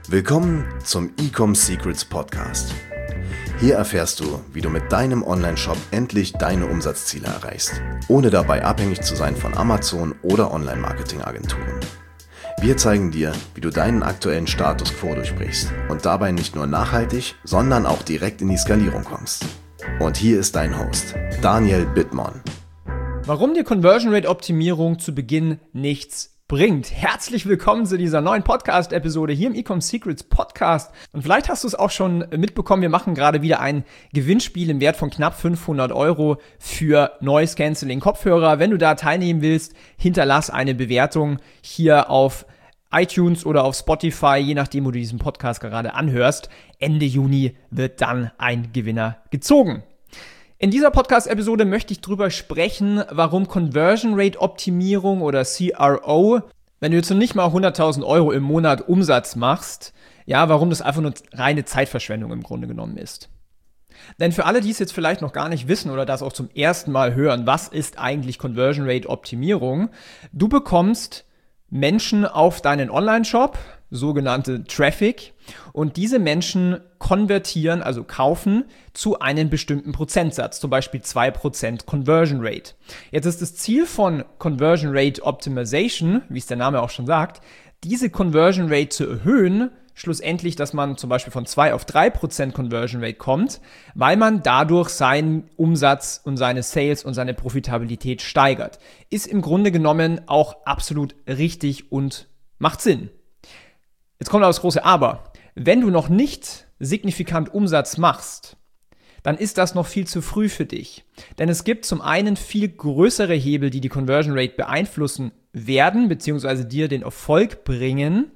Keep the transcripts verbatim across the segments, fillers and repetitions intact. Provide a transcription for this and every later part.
Willkommen zum Ecom Secrets Podcast. Hier erfährst du, wie du mit deinem Online-Shop endlich deine Umsatzziele erreichst, ohne dabei abhängig zu sein von Amazon oder Online-Marketing-Agenturen. Wir zeigen dir, wie du deinen aktuellen Status quo durchbrichst und dabei nicht nur nachhaltig, sondern auch direkt in die Skalierung kommst. Und hier ist dein Host, Daniel Bittmann. Warum dir Conversion Rate Optimierung zu Beginn nichts bringt. Herzlich willkommen zu dieser neuen Podcast-Episode hier im Ecom Secrets Podcast. Und vielleicht hast du es auch schon mitbekommen, wir machen gerade wieder ein Gewinnspiel im Wert von knapp fünfhundert Euro für Noise Cancelling Kopfhörer. Wenn du da teilnehmen willst, hinterlass eine Bewertung hier auf iTunes oder auf Spotify, je nachdem, wo du diesen Podcast gerade anhörst. Ende Juni wird dann ein Gewinner gezogen. In dieser Podcast-Episode möchte ich drüber sprechen, warum Conversion Rate Optimierung oder C R O, wenn du jetzt noch nicht mal hunderttausend Euro im Monat Umsatz machst, ja, warum das einfach nur reine Zeitverschwendung im Grunde genommen ist. Denn für alle, die es jetzt vielleicht noch gar nicht wissen oder das auch zum ersten Mal hören, was ist eigentlich Conversion Rate Optimierung? Du bekommst Menschen auf deinen Online-Shop, sogenannte Traffic, und diese Menschen konvertieren, also kaufen, zu einem bestimmten Prozentsatz, zum Beispiel zwei Prozent Conversion Rate. Jetzt ist das Ziel von Conversion Rate Optimization, wie es der Name auch schon sagt, diese Conversion Rate zu erhöhen, schlussendlich, dass man zum Beispiel von zwei auf drei Prozent Conversion Rate kommt, weil man dadurch seinen Umsatz und seine Sales und seine Profitabilität steigert. Ist im Grunde genommen auch absolut richtig und macht Sinn. Jetzt kommt aber das große Aber. Wenn du noch nicht signifikant Umsatz machst, dann ist das noch viel zu früh für dich. Denn es gibt zum einen viel größere Hebel, die die Conversion Rate beeinflussen werden, beziehungsweise dir den Erfolg bringen.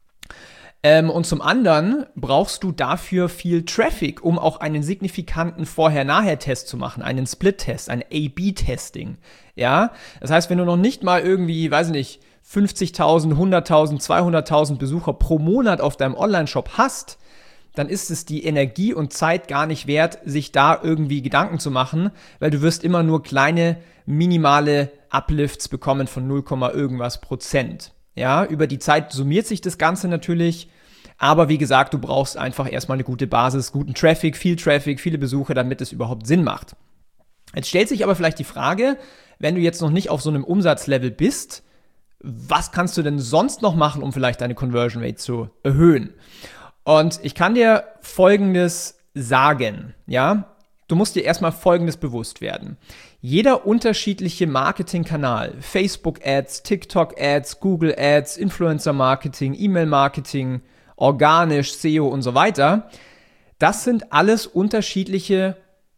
Ähm, und zum anderen brauchst du dafür viel Traffic, um auch einen signifikanten Vorher-Nachher-Test zu machen, einen Split-Test, ein A B Testing. Ja, das heißt, wenn du noch nicht mal irgendwie, weiß ich nicht, fünfzigtausend, hunderttausend, zweihunderttausend Besucher pro Monat auf deinem Online-Shop hast, dann ist es die Energie und Zeit gar nicht wert, sich da irgendwie Gedanken zu machen, weil du wirst immer nur kleine, minimale Uplifts bekommen von null, irgendwas Prozent. Ja, über die Zeit summiert sich das Ganze natürlich, aber wie gesagt, du brauchst einfach erstmal eine gute Basis, guten Traffic, viel Traffic, viele Besucher, damit es überhaupt Sinn macht. Jetzt stellt sich aber vielleicht die Frage, wenn du jetzt noch nicht auf so einem Umsatzlevel bist, was kannst du denn sonst noch machen, um vielleicht deine Conversion Rate zu erhöhen? Und ich kann dir Folgendes sagen, ja? Du musst dir erstmal Folgendes bewusst werden. Jeder unterschiedliche Marketingkanal, Facebook-Ads, TikTok-Ads, Google-Ads, Influencer-Marketing, E-Mail-Marketing, organisch, S E O und so weiter, das sind alles unterschiedliche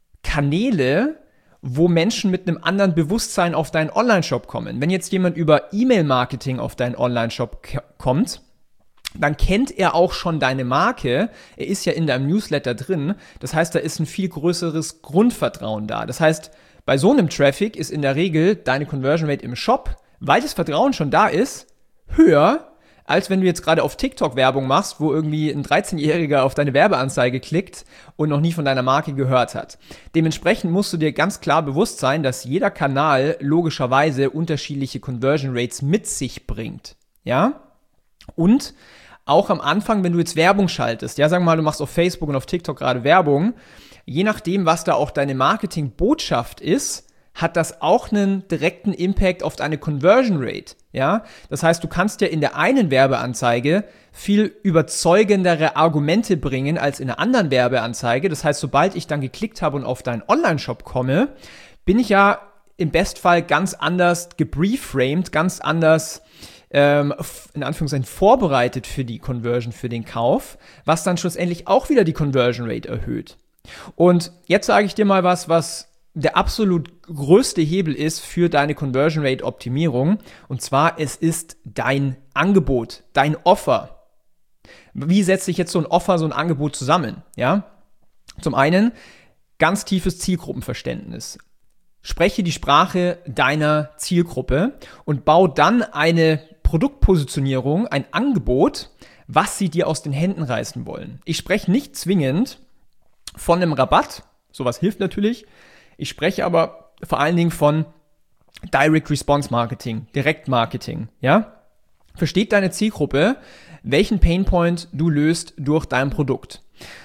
Kanäle, wo Menschen mit einem anderen Bewusstsein auf deinen Online-Shop kommen. Wenn jetzt jemand über E-Mail-Marketing auf deinen Online-Shop k- kommt, dann kennt er auch schon deine Marke. Er ist ja in deinem Newsletter drin. Das heißt, da ist ein viel größeres Grundvertrauen da. Das heißt, bei so einem Traffic ist in der Regel deine Conversion Rate im Shop, weil das Vertrauen schon da ist, höher, als wenn du jetzt gerade auf TikTok Werbung machst, wo irgendwie ein dreizehnjähriger auf deine Werbeanzeige klickt und noch nie von deiner Marke gehört hat. Dementsprechend musst du dir ganz klar bewusst sein, dass jeder Kanal logischerweise unterschiedliche Conversion Rates mit sich bringt. Ja? Und auch am Anfang, wenn du jetzt Werbung schaltest, ja, sagen wir mal, du machst auf Facebook und auf TikTok gerade Werbung, je nachdem, was da auch deine Marketingbotschaft ist, hat das auch einen direkten Impact auf deine Conversion Rate, ja? Das heißt, du kannst ja in der einen Werbeanzeige viel überzeugendere Argumente bringen als in der anderen Werbeanzeige. Das heißt, sobald ich dann geklickt habe und auf deinen Online-Shop komme, bin ich ja im Bestfall ganz anders gebrieframed, ganz anders ähm, in Anführungszeichen vorbereitet für die Conversion, für den Kauf, was dann schlussendlich auch wieder die Conversion Rate erhöht. Und jetzt sage ich dir mal was, was der absolut größte Hebel ist für deine Conversion Rate Optimierung. Und zwar, es ist dein Angebot, dein Offer. Wie setzt sich jetzt so ein Offer, so ein Angebot zusammen? Ja? Zum einen, ganz tiefes Zielgruppenverständnis. Spreche die Sprache deiner Zielgruppe und bau dann eine Produktpositionierung, ein Angebot, was sie dir aus den Händen reißen wollen. Ich spreche nicht zwingend von einem Rabatt, sowas hilft natürlich. Ich spreche aber vor allen Dingen von Direct Response Marketing, Direktmarketing, ja? versteht deine Zielgruppe, welchen Painpoint du löst durch dein Produkt.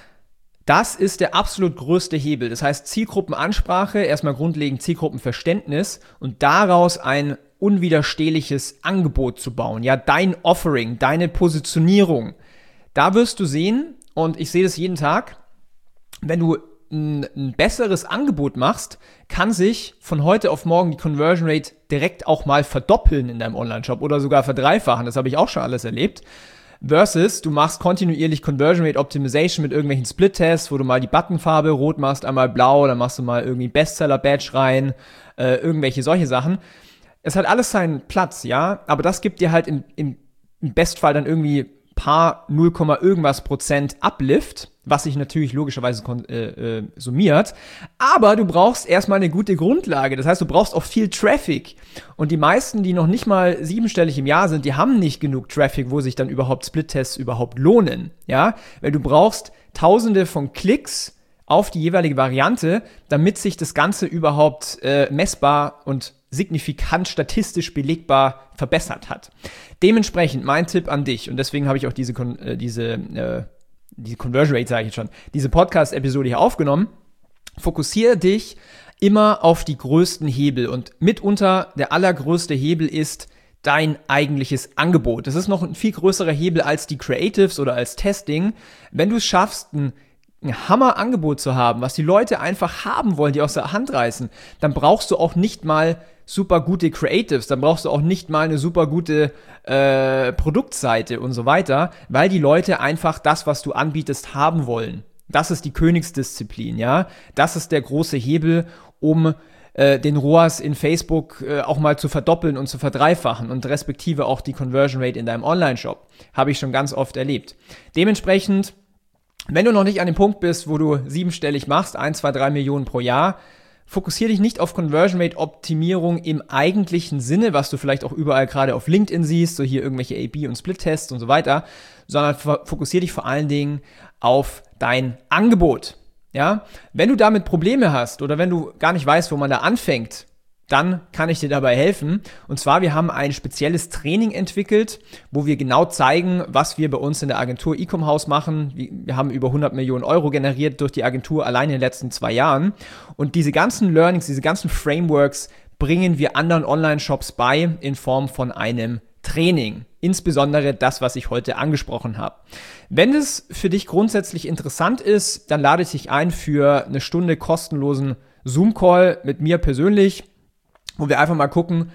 Das ist der absolut größte Hebel. Das heißt Zielgruppenansprache, erstmal grundlegend Zielgruppenverständnis und daraus ein unwiderstehliches Angebot zu bauen. Ja, dein Offering, deine Positionierung. Da wirst du sehen, und ich sehe das jeden Tag, wenn du ein, ein besseres Angebot machst, kann sich von heute auf morgen die Conversion Rate direkt auch mal verdoppeln in deinem Online-Shop oder sogar verdreifachen. Das habe ich auch schon alles erlebt. Versus, du machst kontinuierlich Conversion Rate Optimization mit irgendwelchen Split-Tests, wo du mal die Buttonfarbe rot machst, einmal blau, dann machst du mal irgendwie Bestseller-Badge rein, äh, irgendwelche solche Sachen. Es hat alles seinen Platz, ja, aber das gibt dir halt im, im, im Bestfall dann irgendwie paar null, irgendwas Prozent Uplift, was sich natürlich logischerweise äh, äh, summiert, aber du brauchst erstmal eine gute Grundlage, das heißt, du brauchst auch viel Traffic und die meisten, die noch nicht mal siebenstellig im Jahr sind, die haben nicht genug Traffic, wo sich dann überhaupt Split-Tests überhaupt lohnen, ja, weil du brauchst tausende von Klicks auf die jeweilige Variante, damit sich das Ganze überhaupt äh, messbar und signifikant statistisch belegbar verbessert hat. Dementsprechend mein Tipp an dich, und deswegen habe ich auch diese, äh, diese, äh, diese Conversion Rate, sage ich jetzt schon, diese Podcast-Episode hier aufgenommen, fokussiere dich immer auf die größten Hebel und mitunter der allergrößte Hebel ist dein eigentliches Angebot. Das ist noch ein viel größerer Hebel als die Creatives oder als Testing. Wenn du es schaffst, ein ein Hammer-Angebot zu haben, was die Leute einfach haben wollen, die aus der Hand reißen, dann brauchst du auch nicht mal super gute Creatives, dann brauchst du auch nicht mal eine super gute äh, Produktseite und so weiter, weil die Leute einfach das, was du anbietest, haben wollen. Das ist die Königsdisziplin, ja. Das ist der große Hebel, um äh, den R O A S in Facebook äh, auch mal zu verdoppeln und zu verdreifachen und respektive auch die Conversion Rate in deinem Online-Shop. Habe ich schon ganz oft erlebt. Dementsprechend, wenn du noch nicht an dem Punkt bist, wo du siebenstellig machst, ein, zwei, drei Millionen pro Jahr, fokussiere dich nicht auf Conversion Rate Optimierung im eigentlichen Sinne, was du vielleicht auch überall gerade auf LinkedIn siehst, so hier irgendwelche A B und Split-Tests und so weiter, sondern fokussiere dich vor allen Dingen auf dein Angebot. Ja? Wenn du damit Probleme hast oder wenn du gar nicht weißt, wo man da anfängt, dann kann ich dir dabei helfen. Und zwar, wir haben ein spezielles Training entwickelt, wo wir genau zeigen, was wir bei uns in der Agentur Ecom House machen. Wir haben über hundert Millionen Euro generiert durch die Agentur allein in den letzten zwei Jahren. Und diese ganzen Learnings, diese ganzen Frameworks bringen wir anderen Online-Shops bei in Form von einem Training. Insbesondere das, was ich heute angesprochen habe. Wenn es für dich grundsätzlich interessant ist, dann lade ich dich ein für eine Stunde kostenlosen Zoom-Call mit mir persönlich, wo wir einfach mal gucken,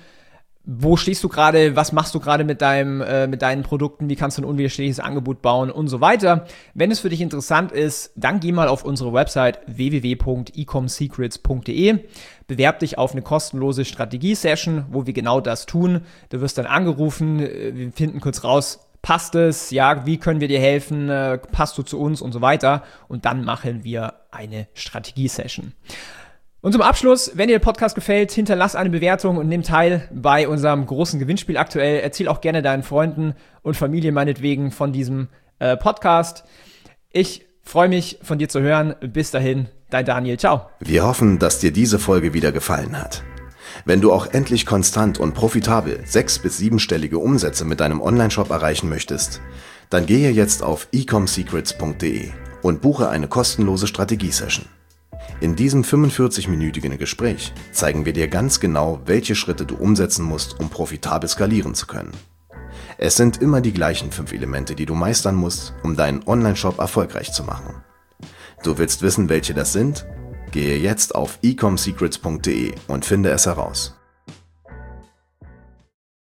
wo stehst du gerade, was machst du gerade mit deinem, äh, mit deinen Produkten, wie kannst du ein unwiderstehliches Angebot bauen und so weiter. Wenn es für dich interessant ist, dann geh mal auf unsere Website w w w punkt ecomsecrets punkt d e, bewerb dich auf eine kostenlose Strategie-Session, wo wir genau das tun. Du wirst dann angerufen, wir finden kurz raus, passt es, ja, wie können wir dir helfen, äh, passt du zu uns und so weiter, und dann machen wir eine Strategie-Session. Und zum Abschluss, wenn dir der Podcast gefällt, hinterlass eine Bewertung und nimm teil bei unserem großen Gewinnspiel aktuell. Erzähl auch gerne deinen Freunden und Familie meinetwegen von diesem äh, Podcast. Ich freue mich, von dir zu hören. Bis dahin, dein Daniel. Ciao. Wir hoffen, dass dir diese Folge wieder gefallen hat. Wenn du auch endlich konstant und profitabel sechs- bis siebenstellige Umsätze mit deinem Onlineshop erreichen möchtest, dann gehe jetzt auf ecomsecrets punkt d e und buche eine kostenlose Strategie-Session. In diesem fünfundvierzig-minütigen Gespräch zeigen wir dir ganz genau, welche Schritte du umsetzen musst, um profitabel skalieren zu können. Es sind immer die gleichen fünf Elemente, die du meistern musst, um deinen Onlineshop erfolgreich zu machen. Du willst wissen, welche das sind? Gehe jetzt auf ecomsecrets punkt d e und finde es heraus.